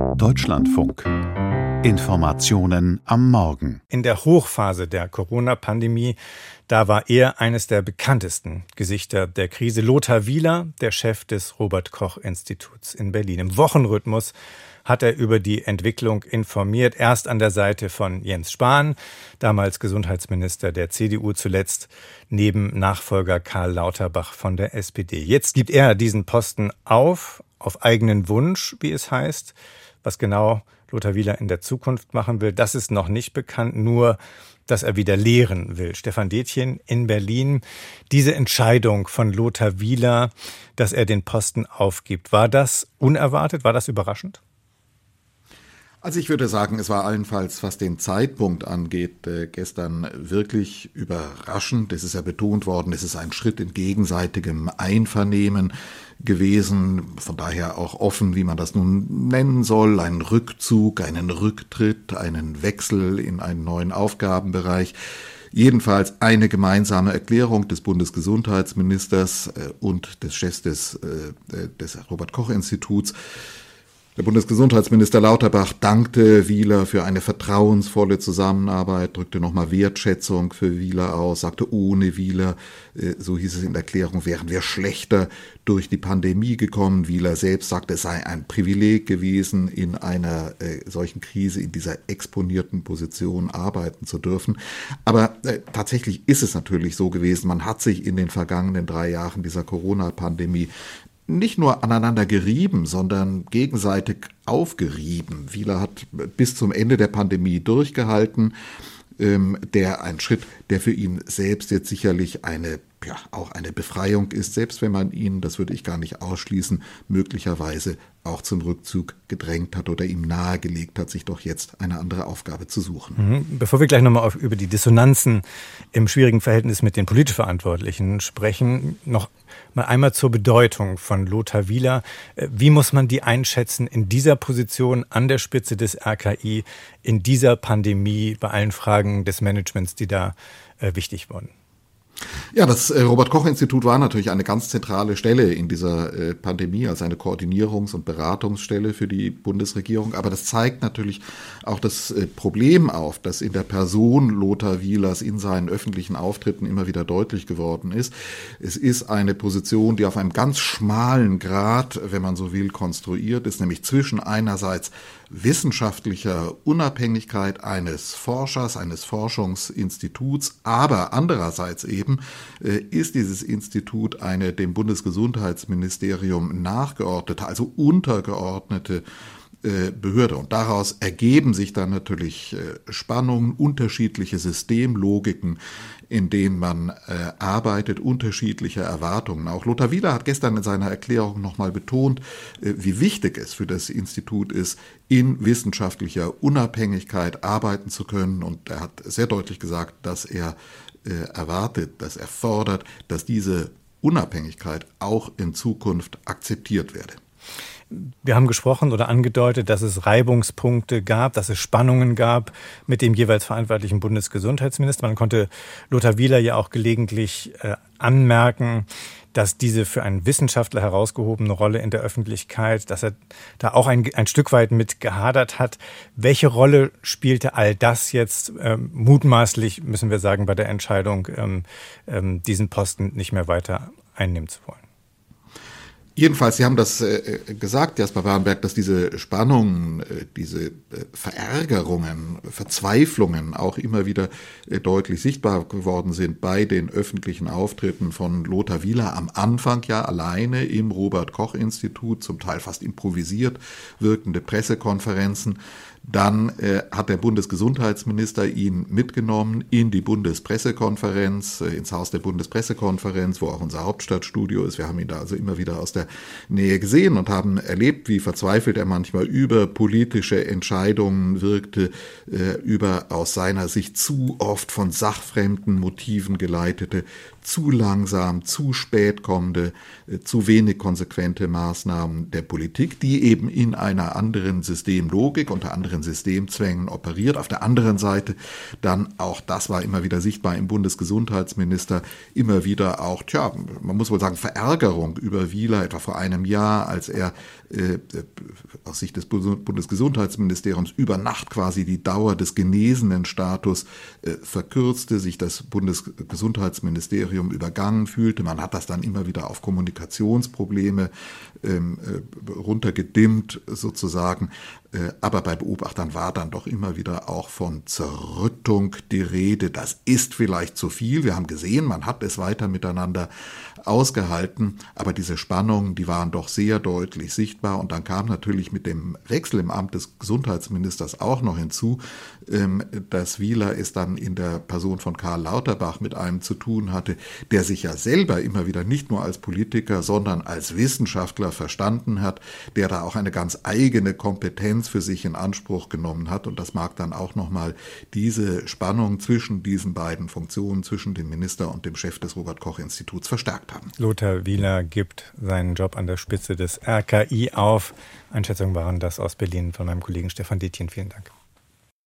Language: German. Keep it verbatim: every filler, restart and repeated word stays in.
Deutschlandfunk. Informationen am Morgen. In der Hochphase der Corona-Pandemie, da war er eines der bekanntesten Gesichter der Krise. Lothar Wieler, der Chef des Robert-Koch-Instituts in Berlin. Im Wochenrhythmus hat er über die Entwicklung informiert. Erst an der Seite von Jens Spahn, damals Gesundheitsminister der C D U, zuletzt neben Nachfolger Karl Lauterbach von der S P D. Jetzt gibt er diesen Posten auf, auf eigenen Wunsch, wie es heißt. Was genau Lothar Wieler in der Zukunft machen will, das ist noch nicht bekannt, nur dass er wieder lehren will. Stefan Detjen in Berlin. Diese Entscheidung von Lothar Wieler, dass er den Posten aufgibt, war das unerwartet, war das überraschend? Also ich würde sagen, es war allenfalls, was den Zeitpunkt angeht, äh, gestern wirklich überraschend. Es ist ja betont worden, es ist ein Schritt in gegenseitigem Einvernehmen gewesen, von daher auch offen, wie man das nun nennen soll, einen Rückzug, einen Rücktritt, einen Wechsel in einen neuen Aufgabenbereich. Jedenfalls eine gemeinsame Erklärung des Bundesgesundheitsministers äh, und des Chefs des, äh, des Robert-Koch-Instituts. Der Bundesgesundheitsminister Lauterbach dankte Wieler für eine vertrauensvolle Zusammenarbeit, drückte nochmal Wertschätzung für Wieler aus, sagte, ohne Wieler, so hieß es in der Erklärung, wären wir schlechter durch die Pandemie gekommen. Wieler selbst sagte, es sei ein Privileg gewesen, in einer äh, solchen Krise, in dieser exponierten Position arbeiten zu dürfen. Aber äh, tatsächlich ist es natürlich so gewesen, man hat sich in den vergangenen drei Jahren dieser Corona-Pandemie nicht nur aneinander gerieben, sondern gegenseitig aufgerieben. Wieler hat bis zum Ende der Pandemie durchgehalten. Ähm, der ein Schritt, der für ihn selbst jetzt sicherlich eine, ja, auch eine Befreiung ist, selbst wenn man ihn, das würde ich gar nicht ausschließen, möglicherweise auch zum Rückzug gedrängt hat oder ihm nahegelegt hat, sich doch jetzt eine andere Aufgabe zu suchen. Mhm. Bevor wir gleich nochmal auf, über die Dissonanzen im schwierigen Verhältnis mit den politisch Verantwortlichen sprechen, noch mal einmal zur Bedeutung von Lothar Wieler. Wie muss man die einschätzen in dieser Position an der Spitze des R K I, in dieser Pandemie, bei allen Fragen des Managements, die da äh, wichtig wurden? Ja, das äh, Robert-Koch-Institut war natürlich eine ganz zentrale Stelle in dieser äh, Pandemie, als eine Koordinierungs- und Beratungsstelle für die Bundesregierung. Aber das zeigt natürlich auch das äh, Problem auf, das in der Person Lothar Wielers in seinen öffentlichen Auftritten immer wieder deutlich geworden ist. Es ist eine Position, die auf einem ganz schmalen Grat, wenn man so will, konstruiert ist, nämlich zwischen einerseits wissenschaftlicher Unabhängigkeit eines Forschers, eines Forschungsinstituts, aber andererseits eben äh, ist dieses Institut eine dem Bundesgesundheitsministerium nachgeordnete, also untergeordnete äh, Behörde. Und daraus ergeben sich dann natürlich äh, Spannungen, unterschiedliche Systemlogiken, in denen man äh, arbeitet, unterschiedliche Erwartungen. Auch Lothar Wieler hat gestern in seiner Erklärung nochmal betont, äh, wie wichtig es für das Institut ist, in wissenschaftlicher Unabhängigkeit arbeiten zu können. Und er hat sehr deutlich gesagt, dass er äh, erwartet, dass er fordert, dass diese Unabhängigkeit auch in Zukunft akzeptiert werde. Wir haben gesprochen oder angedeutet, dass es Reibungspunkte gab, dass es Spannungen gab mit dem jeweils verantwortlichen Bundesgesundheitsminister. Man konnte Lothar Wieler ja auch gelegentlich äh, anmerken, dass diese für einen Wissenschaftler herausgehobene Rolle in der Öffentlichkeit, dass er da auch ein, ein Stück weit mit gehadert hat. Welche Rolle spielte all das jetzt ähm, mutmaßlich, müssen wir sagen, bei der Entscheidung, ähm, ähm, diesen Posten nicht mehr weiter einnehmen zu wollen? Jedenfalls, Sie haben das äh, gesagt, Jasper Warnberg, dass diese Spannungen, äh, diese äh, Verärgerungen, Verzweiflungen auch immer wieder äh, deutlich sichtbar geworden sind bei den öffentlichen Auftritten von Lothar Wieler. Am Anfang ja alleine im Robert-Koch-Institut, zum Teil fast improvisiert wirkende Pressekonferenzen. Dann äh, hat der Bundesgesundheitsminister ihn mitgenommen in die Bundespressekonferenz, äh, ins Haus der Bundespressekonferenz, wo auch unser Hauptstadtstudio ist. Wir haben ihn da also immer wieder aus der Nähe gesehen und haben erlebt, wie verzweifelt er manchmal über politische Entscheidungen wirkte, äh, über aus seiner Sicht zu oft von sachfremden Motiven geleitete zu langsam, zu spät kommende, zu wenig konsequente Maßnahmen der Politik, die eben in einer anderen Systemlogik, unter anderen Systemzwängen operiert. Auf der anderen Seite dann auch, das war immer wieder sichtbar im Bundesgesundheitsminister, immer wieder auch, tja, man muss wohl sagen, Verärgerung über Wieler, etwa vor einem Jahr, als er äh, aus Sicht des Bundesgesundheitsministeriums über Nacht quasi die Dauer des genesenen Status äh, verkürzte, sich das Bundesgesundheitsministerium übergangen fühlte. Man hat das dann immer wieder auf Kommunikationsprobleme ähm, äh, runtergedimmt sozusagen. Äh, aber bei Beobachtern war dann doch immer wieder auch von Zerrüttung die Rede. Das ist vielleicht zu viel. Wir haben gesehen, man hat es weiter miteinander ausgehalten, aber diese Spannungen, die waren doch sehr deutlich sichtbar. Und dann kam natürlich mit dem Wechsel im Amt des Gesundheitsministers auch noch hinzu, ähm, dass Wieler es dann in der Person von Karl Lauterbach mit einem zu tun hatte, der sich ja selber immer wieder nicht nur als Politiker, sondern als Wissenschaftler verstanden hat, der da auch eine ganz eigene Kompetenz für sich in Anspruch genommen hat. Und das mag dann auch nochmal diese Spannung zwischen diesen beiden Funktionen, zwischen dem Minister und dem Chef des Robert-Koch-Instituts verstärkt haben. Lothar Wieler gibt seinen Job an der Spitze des R K I auf. Einschätzungen waren das aus Berlin von meinem Kollegen Stefan Detjen. Vielen Dank.